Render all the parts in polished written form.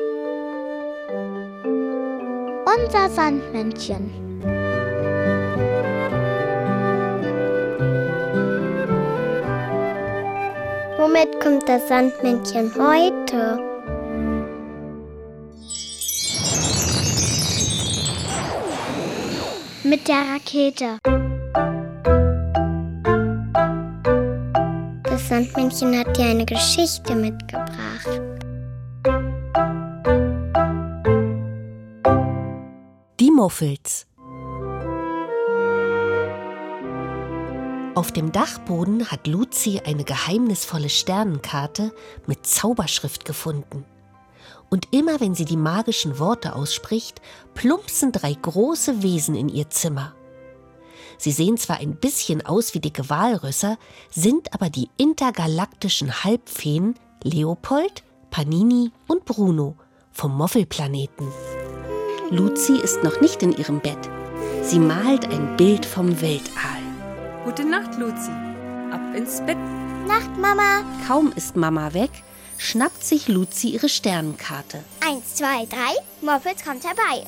Unser Sandmännchen. Womit kommt das Sandmännchen heute? Mit der Rakete. Das Sandmännchen hat dir eine Geschichte mitgebracht. Die Muffels. Auf dem Dachboden hat Luzi eine geheimnisvolle Sternenkarte mit Zauberschrift gefunden. Und immer wenn sie die magischen Worte ausspricht, plumpsen 3 große Wesen in ihr Zimmer. Sie sehen zwar ein bisschen aus wie dicke Walrösser, sind aber die intergalaktischen Halbfeen Leopold, Panini und Bruno vom Moffelplaneten. Luzi ist noch nicht in ihrem Bett. Sie malt ein Bild vom Weltall. Gute Nacht, Luzi. Ab ins Bett. Nacht, Mama. Kaum ist Mama weg, schnappt sich Luzi ihre Sternenkarte. 1, 2, 3, Muffels kommt herbei.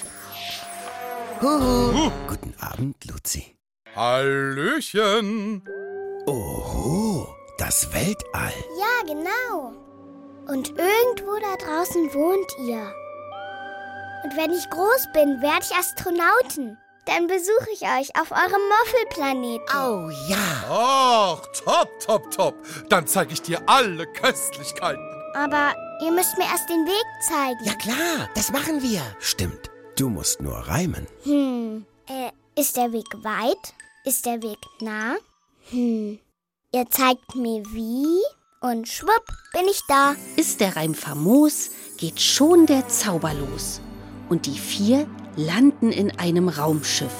Guten Abend, Luzi. Hallöchen. Oho, das Weltall. Ja, genau. Und irgendwo da draußen wohnt ihr. Und wenn ich groß bin, werde ich Astronautin. Dann besuche ich euch auf eurem Moffelplaneten. Oh ja. Ach, top. Dann zeige ich dir alle Köstlichkeiten. Aber ihr müsst mir erst den Weg zeigen. Ja klar, das machen wir. Stimmt, du musst nur reimen. Ist der Weg weit? Ist der Weg nah? Ihr zeigt mir wie und schwupp bin ich da. Ist der Reim famos, geht schon der Zauber los. Und die 4 landen in einem Raumschiff.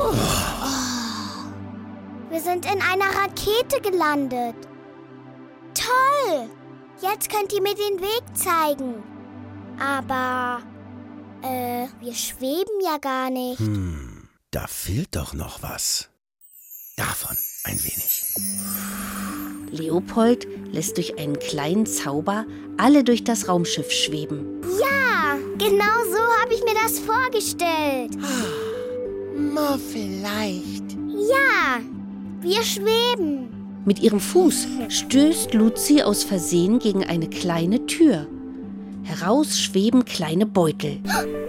Wir sind in einer Rakete gelandet. Toll! Jetzt könnt ihr mir den Weg zeigen. Aber, wir schweben ja gar nicht. Da fehlt doch noch was. Davon ein wenig. Leopold lässt durch einen kleinen Zauber alle durch das Raumschiff schweben. Ja, genau so habe ich mir das vorgestellt. Vielleicht. Ja, wir schweben. Mit ihrem Fuß stößt Luzi aus Versehen gegen eine kleine Tür. Heraus schweben kleine Beutel.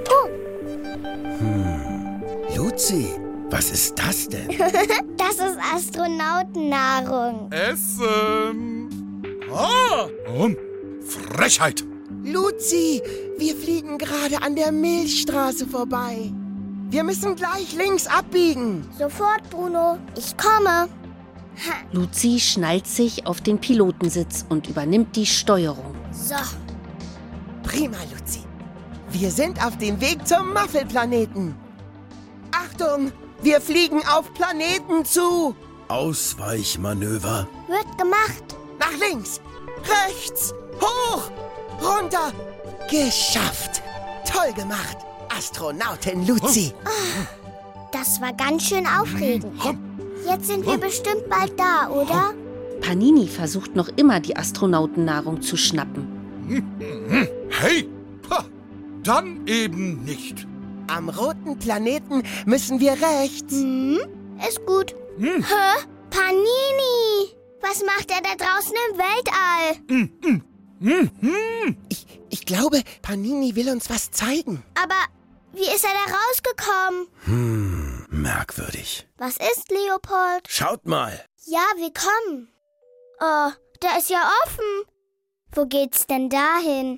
Luzi, was ist das denn? Das ist Astronautennahrung. Essen. Frechheit. Luzi, wir fliegen gerade an der Milchstraße vorbei. Wir müssen gleich links abbiegen. Sofort, Bruno. Ich komme. Luzi schnallt sich auf den Pilotensitz und übernimmt die Steuerung. So. Prima, Luzi. Wir sind auf dem Weg zum Muffelplaneten. Achtung, wir fliegen auf Planeten zu. Ausweichmanöver. Wird gemacht. Nach links, rechts, hoch, runter. Geschafft. Toll gemacht, Astronautin Luzi. Das war ganz schön aufregend. Jetzt sind wir bestimmt bald da, oder? Panini versucht noch immer, die Astronautennahrung zu schnappen. Hey, dann eben nicht. Am roten Planeten müssen wir rechts. Ist gut. Hä? Panini! Was macht er da draußen im Weltall? Ich glaube, Panini will uns was zeigen. Aber wie ist er da rausgekommen? Merkwürdig. Was ist, Leopold? Schaut mal. Ja, wir kommen. Oh, der ist ja offen. Wo geht's denn dahin?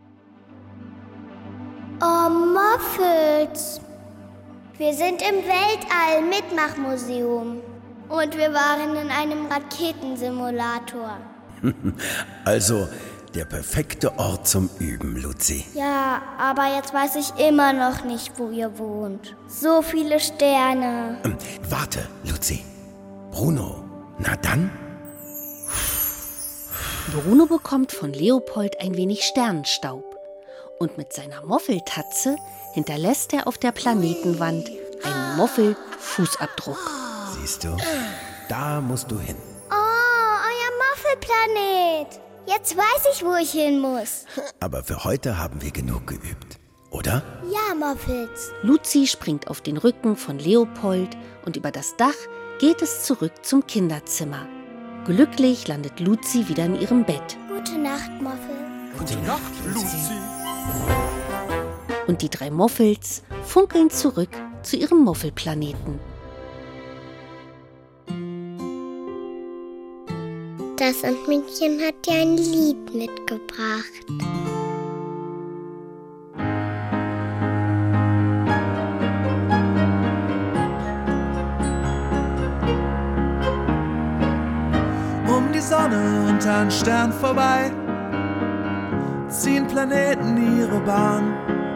Oh, Muffels. Wir sind im Weltall-Mitmachmuseum. Und wir waren in einem Raketensimulator. Also, der perfekte Ort zum Üben, Luzi. Ja, aber jetzt weiß ich immer noch nicht, wo ihr wohnt. So viele Sterne. Warte, Luzi. Bruno, na dann? Bruno bekommt von Leopold ein wenig Sternenstaub. Und mit seiner Moffeltatze hinterlässt er auf der Planetenwand einen Moffel-Fußabdruck. Siehst du, da musst du hin. Oh, euer Muffelplanet. Jetzt weiß ich, wo ich hin muss. Aber für heute haben wir genug geübt, oder? Ja, Muffels. Luzi springt auf den Rücken von Leopold und über das Dach geht es zurück zum Kinderzimmer. Glücklich landet Luzi wieder in ihrem Bett. Gute Nacht, Muffel. Gute Nacht, Luzi. Und die 3 Moffels funkeln zurück zu ihrem Moffelplaneten. Das Sandmännchen hat dir ein Lied mitgebracht. Um die Sonne und an Stern vorbei ziehen Planeten ihre Bahn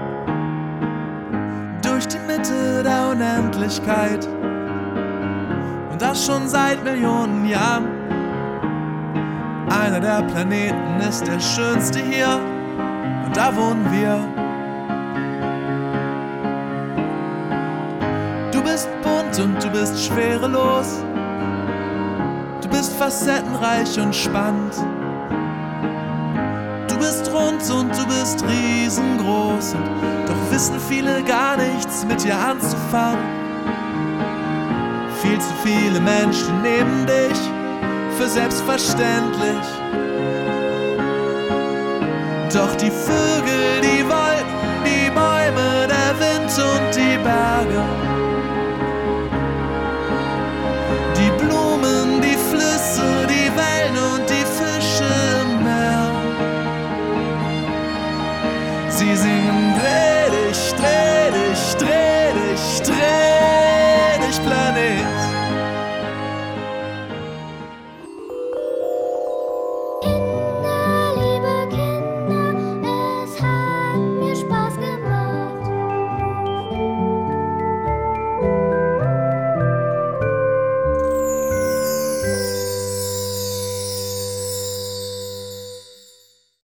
durch die Mitte der Unendlichkeit und das schon seit Millionen Jahren. Einer der Planeten ist der schönste hier und da wohnen wir. Du bist bunt und du bist schwerelos. Du bist facettenreich und spannend. Du bist rund und du bist riesengroß. Und doch wissen viele gar nichts mit dir anzufangen. Viel zu viele Menschen nehmen dich für selbstverständlich. Doch die Vögel, die Wolken, die Bäume, der Wind und die Berge, die Blumen, die Flüsse, die Wellen und die Fische im Meer. Sie singen: dreh dich, dreh dich, dreh